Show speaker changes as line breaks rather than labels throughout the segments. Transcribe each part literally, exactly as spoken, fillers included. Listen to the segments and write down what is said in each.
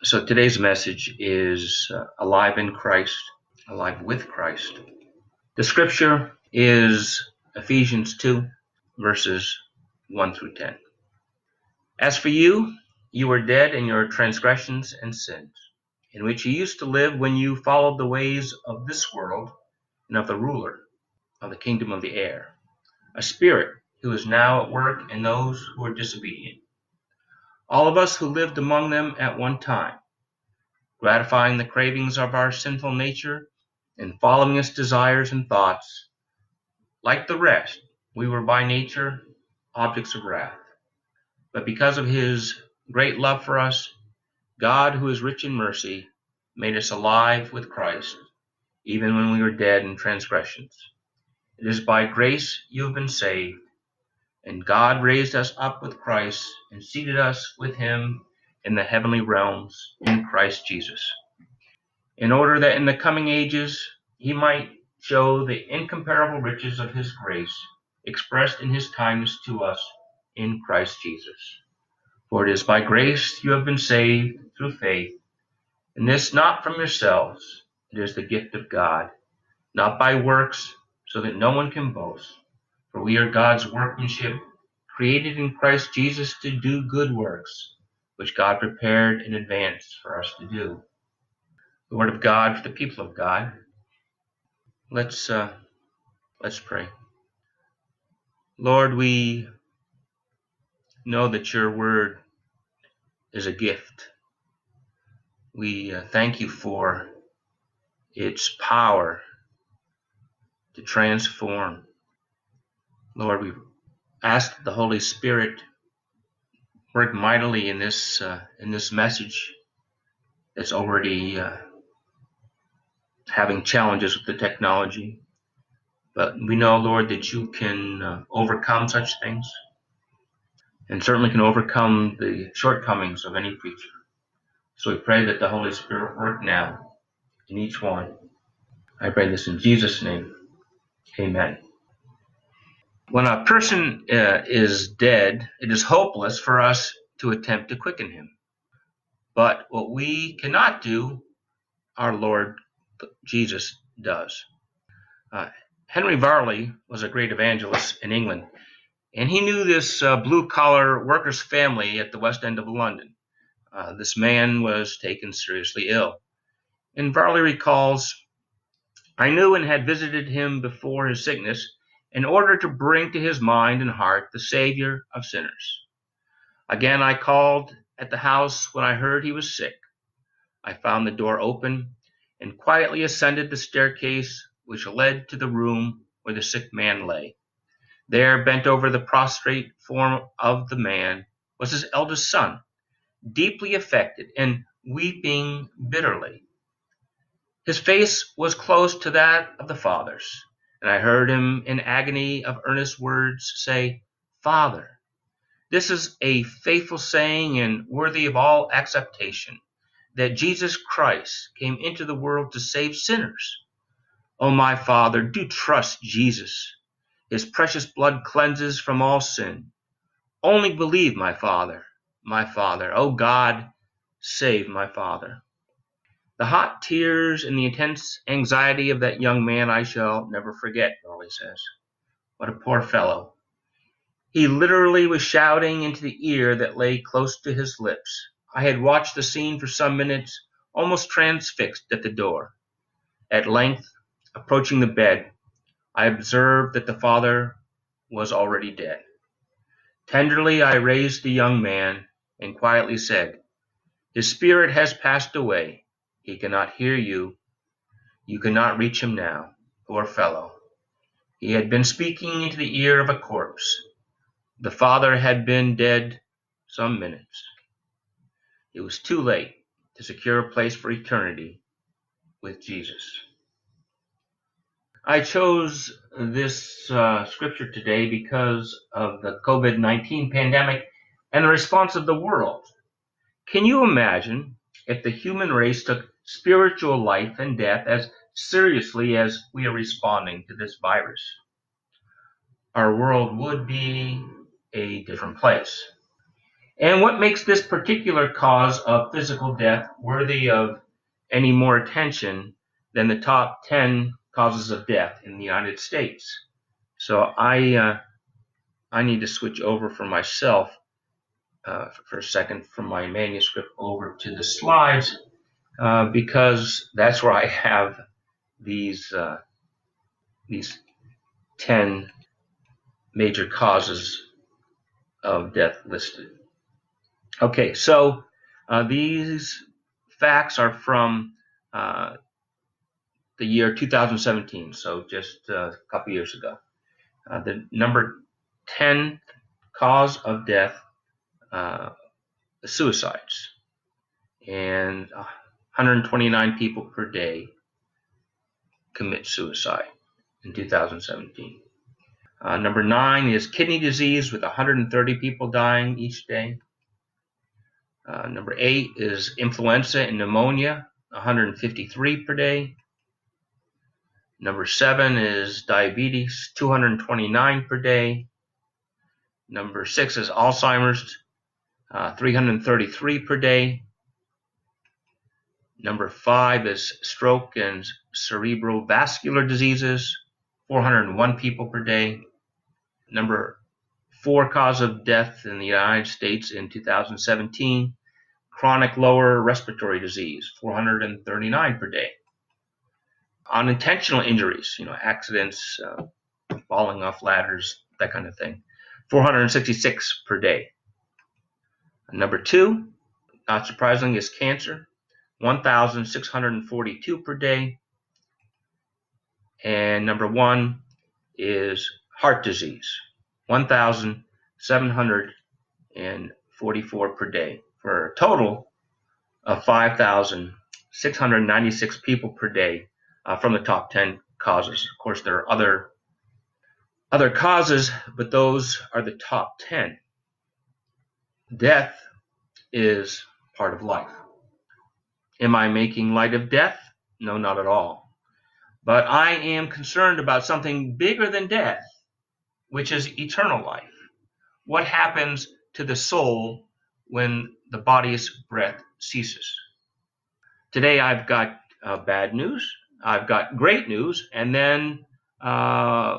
So today's message is uh, alive in Christ, alive with Christ. The scripture is Ephesians two, verses one through ten. As for you, you were dead in your transgressions and sins, in which you used to live when you followed the ways of this world and of the ruler of the kingdom of the air, a spirit who is now at work in those who are disobedient. All of us who lived among them at one time, gratifying the cravings of our sinful nature and following its desires and thoughts. Like the rest, we were by nature objects of wrath. But because of his great love for us, God, who is rich in mercy, made us alive with Christ, even when we were dead in transgressions. It is by grace you have been saved, and God raised us up with Christ and seated us with him in the heavenly realms in Christ Jesus, in order that in the coming ages he might show the incomparable riches of his grace expressed in his kindness to us in Christ Jesus. For it is by grace you have been saved through faith, and this not from yourselves, it is the gift of God, not by works, so that no one can boast. For we are God's workmanship, created in Christ Jesus to do good works, which God prepared in advance for us to do. The word of God for the people of God. Let's uh, let's pray. Lord, we know that your word is a gift. We uh, thank you for its power to transform. Lord, we ask that the Holy Spirit work mightily in this uh, in this message that's already uh, having challenges with the technology. But we know, Lord, that you can uh, overcome such things, and certainly can overcome the shortcomings of any preacher. So we pray that the Holy Spirit work now in each one. I pray this in Jesus' name. Amen. When a person uh, is dead, it is hopeless for us to attempt to quicken him. But what we cannot do, our Lord Jesus does. Uh, Henry Varley was a great evangelist in England, and he knew this uh, blue-collar workers' family at the West End of London. Uh, this man was taken seriously ill. And Varley recalls, I knew and had visited him before his sickness in order to bring to his mind and heart the Savior of sinners. Again I called at the house when I heard he was sick. I found the door open and quietly ascended the staircase which led to the room where the sick man lay. There, bent over the prostrate form of the man, was his eldest son, deeply affected and weeping bitterly. His face was close to that of the father's, and I heard him in agony of earnest words say, Father, this is a faithful saying and worthy of all acceptation, that Jesus Christ came into the world to save sinners. O my Father, do trust Jesus. His precious blood cleanses from all sin. Only believe, my Father, my Father. O God, save my Father. The hot tears and the intense anxiety of that young man I shall never forget, Varley says. What a poor fellow. He literally was shouting into the ear that lay close to his lips. I had watched the scene for some minutes, almost transfixed at the door. At length, approaching the bed, I observed that the father was already dead. Tenderly I raised the young man and quietly said, His spirit has passed away. He cannot hear you. You cannot reach him now. Poor fellow. He had been speaking into the ear of a corpse. The father had been dead some minutes. It was too late to secure a place for eternity with Jesus. I chose this uh, scripture today because of the covid nineteen pandemic and the response of the world. Can you imagine if the human race took spiritual life and death as seriously as we are responding to this virus? Our world would be a different place. And what makes this particular cause of physical death worthy of any more attention than the top ten causes of death in the United States? So I uh, I need to switch over for myself uh, for a second from my manuscript over to the slides uh, because that's where I have these uh, these ten major causes of death listed. Okay, so uh, these facts are from uh, the year two thousand seventeen, so just uh, a couple years ago. Uh, the number ten cause of death, uh, suicides, and one hundred twenty-nine people per day commit suicide in two thousand seventeen. Uh, number nine is kidney disease with one hundred thirty people dying each day. Uh, number eight is influenza and pneumonia, one hundred fifty-three per day. Number seven is diabetes, two hundred twenty-nine per day. Number six is Alzheimer's, uh, three hundred thirty-three per day. Number five is stroke and cerebrovascular diseases, four hundred one people per day. Number four cause of death in the United States in two thousand seventeen, chronic lower respiratory disease, four hundred thirty-nine per day. Unintentional injuries, you know, accidents, uh, falling off ladders, that kind of thing, four hundred sixty-six per day. Number two, not surprisingly, is cancer, one thousand six hundred forty-two per day. And number one is heart disease, one thousand seven hundred forty-four per day, for a total of five thousand six hundred ninety-six people per day uh, from the top ten causes. Of course, there are other other causes, but those are the top ten. Death is part of life. Am I making light of death? No, not at all. But I am concerned about something bigger than death, which is eternal life. What happens to the soul when the body's breath ceases? Today I've got uh, bad news, I've got great news, and then uh,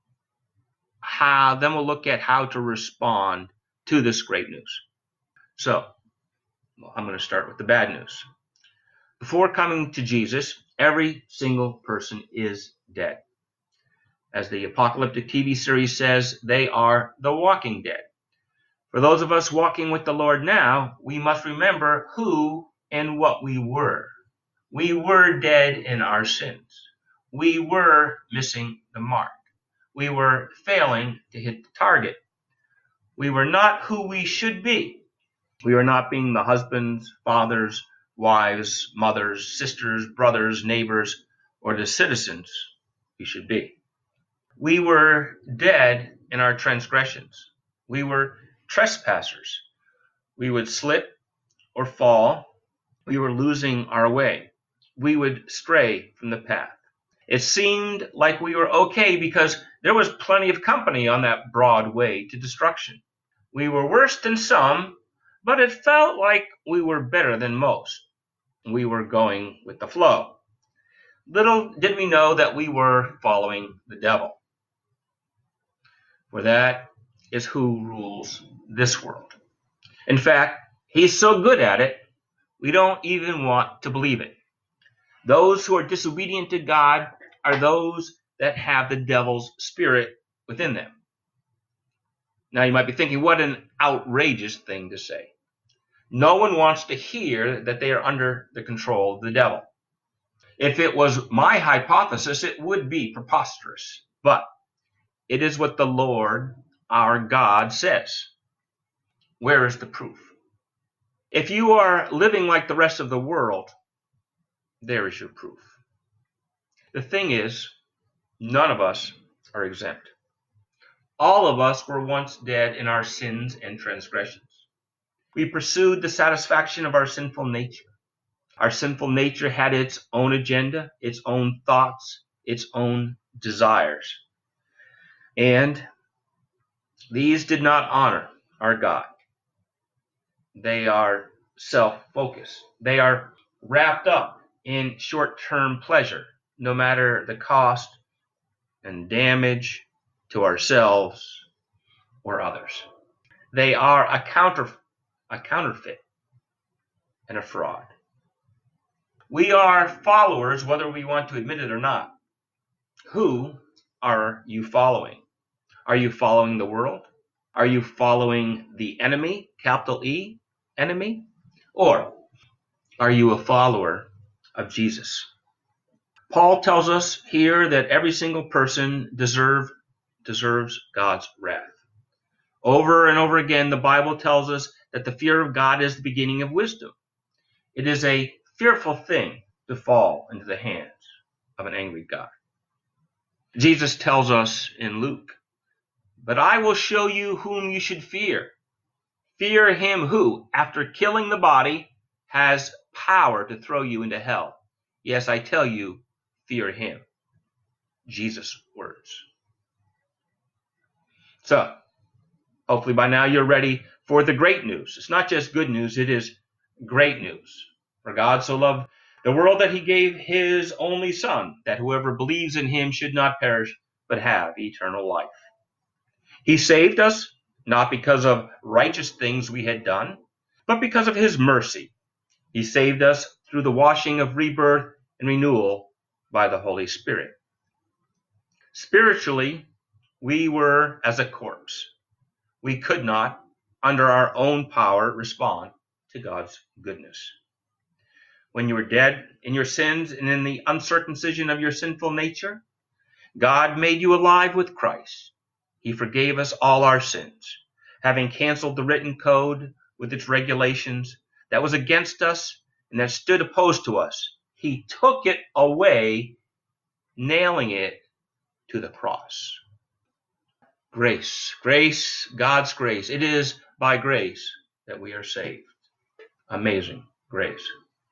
how then we'll look at how to respond to this great news. So well, I'm going to start with the bad news. Before coming to Jesus, every single person is dead. As the apocalyptic T V series says, they are the walking dead. For those of us walking with the Lord now, we must remember who and what we were. We were dead in our sins. We were missing the mark. We were failing to hit the target. We were not who we should be. We were not being the husbands, fathers, wives, mothers, sisters, brothers, neighbors, or the citizens we should be. We were dead in our transgressions. We were trespassers. We would slip or fall. We were losing our way. We would stray from the path. It seemed like we were okay because there was plenty of company on that broad way to destruction. We were worse than some, but it felt like we were better than most. We were going with the flow. Little did we know that we were following the devil. For that is who rules this world. In fact, he's so good at it, we don't even want to believe it. Those who are disobedient to God are those that have the devil's spirit within them. Now you might be thinking, what an outrageous thing to say. No one wants to hear that they are under the control of the devil. If it was my hypothesis, it would be preposterous. But it is what the Lord, our God, says. Where is the proof? If you are living like the rest of the world, there is your proof. The thing is, none of us are exempt. All of us were once dead in our sins and transgressions. We pursued the satisfaction of our sinful nature. Our sinful nature had its own agenda, its own thoughts, its own desires. And these did not honor our God. They are self-focused. They are wrapped up in short-term pleasure, no matter the cost and damage to ourselves or others. They are a counter, a counterfeit and a fraud. We are followers, whether we want to admit it or not. Who are you following? Are you following the world? Are you following the enemy, capital E, enemy? Or are you a follower of Jesus? Paul tells us here that every single person deserve, deserves God's wrath. Over and over again, the Bible tells us that the fear of God is the beginning of wisdom. It is a fearful thing to fall into the hands of an angry God. Jesus tells us in Luke, "But I will show you whom you should fear. Fear him who, after killing the body, has power to throw you into hell. Yes, I tell you, fear him." Jesus' words. So, hopefully by now you're ready for the great news. It's not just good news, it is great news. For God so loved the world that he gave his only Son, that whoever believes in him should not perish, but have eternal life. He saved us, not because of righteous things we had done, but because of his mercy. He saved us through the washing of rebirth and renewal by the Holy Spirit. Spiritually, we were as a corpse. We could not, under our own power, respond to God's goodness. When you were dead in your sins and in the uncircumcision of your sinful nature, God made you alive with Christ. He forgave us all our sins, having canceled the written code with its regulations that was against us and that stood opposed to us. He took it away, nailing it to the cross. Grace, grace, God's grace. It is by grace that we are saved. Amazing grace.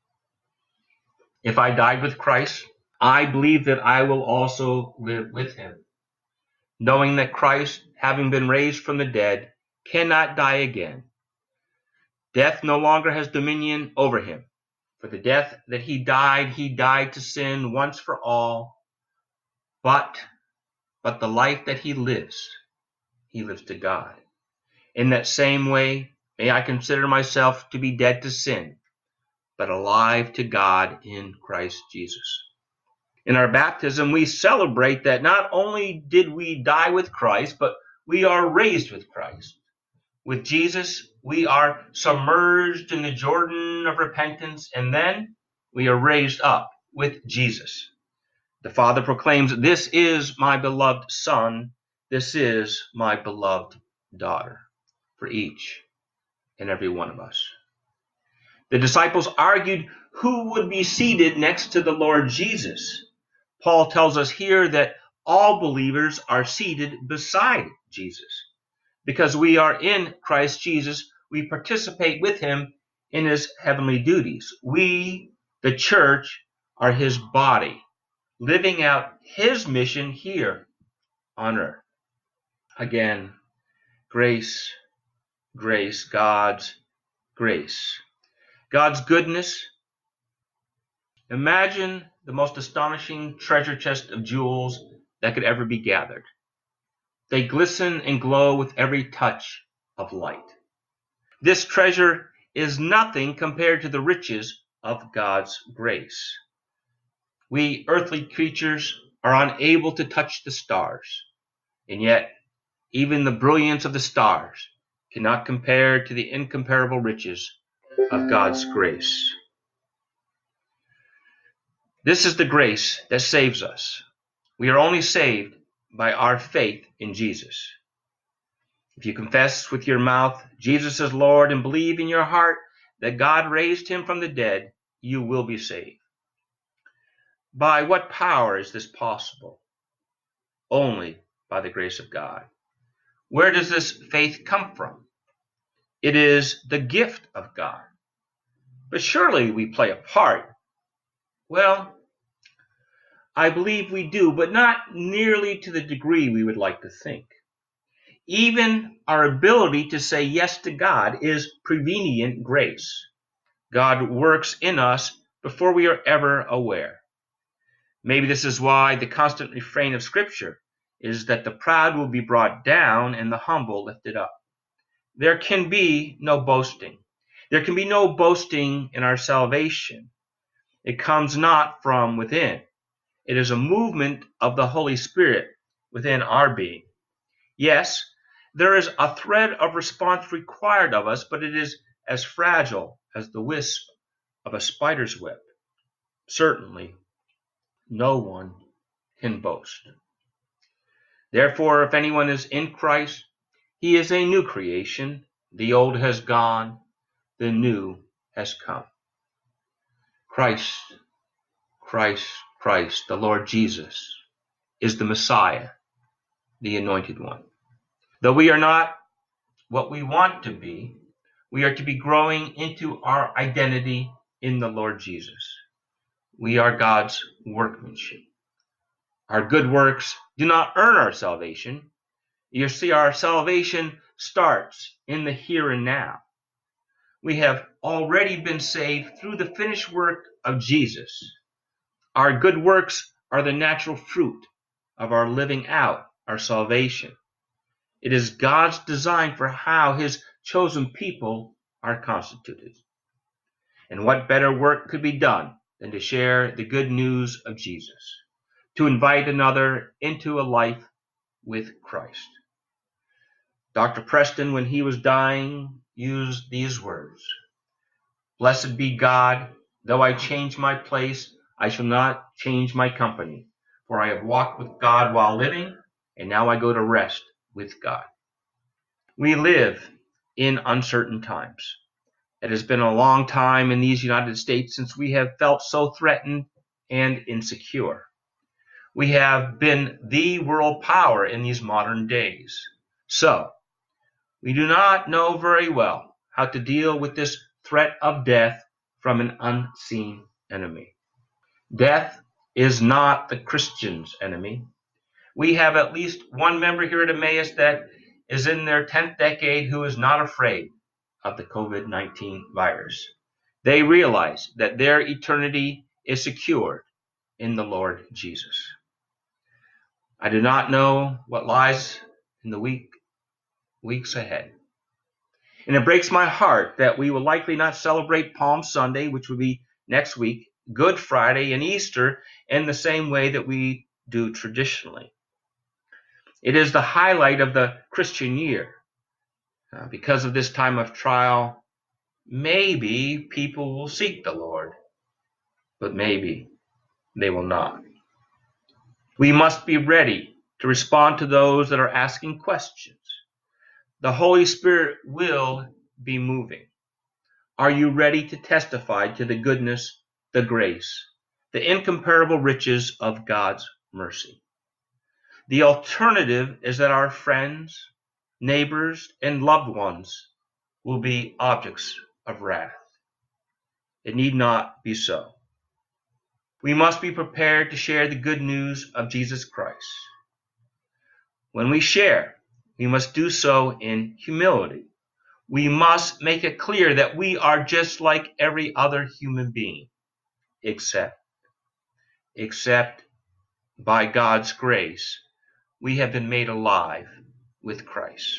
If I died with Christ, I believe that I will also live with him, knowing that Christ, having been raised from the dead, cannot die again. Death no longer has dominion over him. For the death that he died, he died to sin once for all, but, but the life that he lives, he lives to God. In that same way, may I consider myself to be dead to sin, but alive to God in Christ Jesus. In our baptism, we celebrate that not only did we die with Christ, but we are raised with Christ. With Jesus, we are submerged in the Jordan of repentance, and then we are raised up with Jesus. The Father proclaims, "This is my beloved Son, this is my beloved daughter," for each and every one of us. The disciples argued who would be seated next to the Lord Jesus. Paul tells us here that all believers are seated beside Jesus. Because we are in Christ Jesus, we participate with him in his heavenly duties. We, the church, are his body, living out his mission here on earth. Again, grace, grace, God's grace. God's goodness. Imagine the most astonishing treasure chest of jewels that could ever be gathered. They glisten and glow with every touch of light. This treasure is nothing compared to the riches of God's grace. We earthly creatures are unable to touch the stars, and yet even the brilliance of the stars cannot compare to the incomparable riches of God's grace. This is the grace that saves us. We are only saved by our faith in Jesus. If you confess with your mouth Jesus is Lord and believe in your heart that God raised him from the dead, you will be saved. By what power is this possible? Only by the grace of God. Where does this faith come from? It is the gift of God. But surely we play a part. Well, I believe we do, but not nearly to the degree we would like to think. Even our ability to say yes to God is prevenient grace. God works in us before we are ever aware. Maybe this is why the constant refrain of Scripture is that the proud will be brought down and the humble lifted up. There can be no boasting. There can be no boasting in our salvation. It comes not from within. It is a movement of the Holy Spirit within our being. Yes, there is a thread of response required of us, but it is as fragile as the wisp of a spider's web. Certainly, no one can boast. Therefore, if anyone is in Christ, he is a new creation. The old has gone, the new has come. Christ, Christ, Christ, the Lord Jesus, is the Messiah, the Anointed One. Though we are not what we want to be, we are to be growing into our identity in the Lord Jesus. We are God's workmanship. Our good works do not earn our salvation. You see, our salvation starts in the here and now. We have already been saved through the finished work of Jesus. Our good works are the natural fruit of our living out our salvation. It is God's design for how his chosen people are constituted. And what better work could be done than to share the good news of Jesus, to invite another into a life with Christ. Doctor Preston, when he was dying, used these words: "Blessed be God, though I change my place, I shall not change my company, for I have walked with God while living, and now I go to rest with God." We live in uncertain times. It has been a long time in these United States since we have felt so threatened and insecure. We have been the world power in these modern days. So, we do not know very well how to deal with this threat of death from an unseen enemy. Death is not the Christian's enemy. We have at least one member here at Emmaus that is in their tenth decade who is not afraid of the COVID nineteen virus. They realize that their eternity is secured in the Lord Jesus. I do not know what lies in the week, weeks ahead. And it breaks my heart that we will likely not celebrate Palm Sunday, which will be next week, Good Friday, and Easter in the same way that we do traditionally. It is the highlight of the Christian year. Uh, because of this time of trial, maybe people will seek the Lord, but maybe they will not. We must be ready to respond to those that are asking questions. The Holy Spirit will be moving. Are you ready to testify to the goodness, the grace, the incomparable riches of God's mercy? The alternative is that our friends, neighbors, and loved ones will be objects of wrath. It need not be so. We must be prepared to share the good news of Jesus Christ. When we share, we must do so in humility. We must make it clear that we are just like every other human being, except, except by God's grace, we have been made alive with Christ.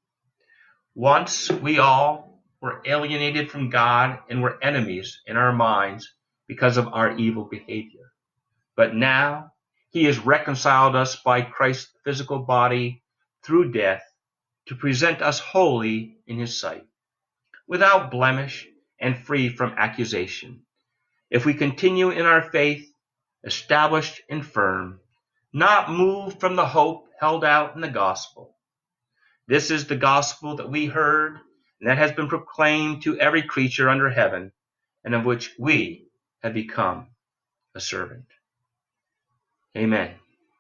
Once we all were alienated from God and were enemies in our minds because of our evil behavior. But now he has reconciled us by Christ's physical body through death to present us holy in his sight, without blemish and free from accusation. If we continue in our faith, established and firm, not moved from the hope held out in the gospel. This is the gospel that we heard and that has been proclaimed to every creature under heaven, and of which we have become a servant. Amen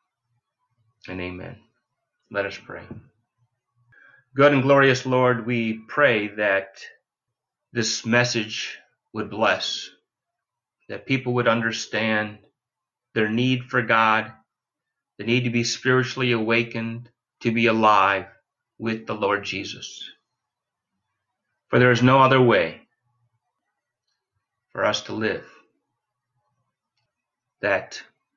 and amen. Let us pray. Good and glorious Lord, we pray that this message would bless, that people would understand their need for God, the need to be spiritually awakened, to be alive with the Lord Jesus. For there is no other way for us to live that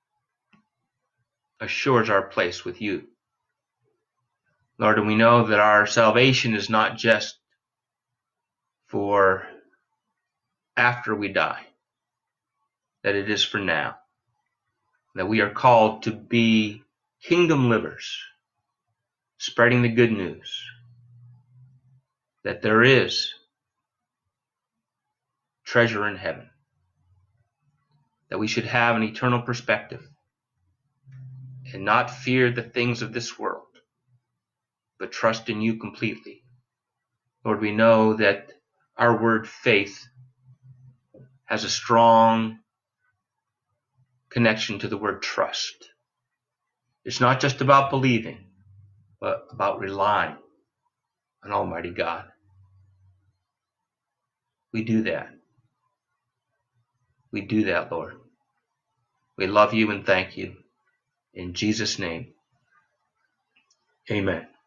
assures our place with you. Lord, and we know that our salvation is not just for after we die, that it is for now, that we are called to be kingdom livers, spreading the good news, that there is treasure in heaven, that we should have an eternal perspective and not fear the things of this world, but trust in you completely. Lord, we know that our word faith has a strong connection to the word trust. It's not just about believing, but about relying on Almighty God. We do that. We do that, Lord. We love you and thank you. In Jesus' name, amen.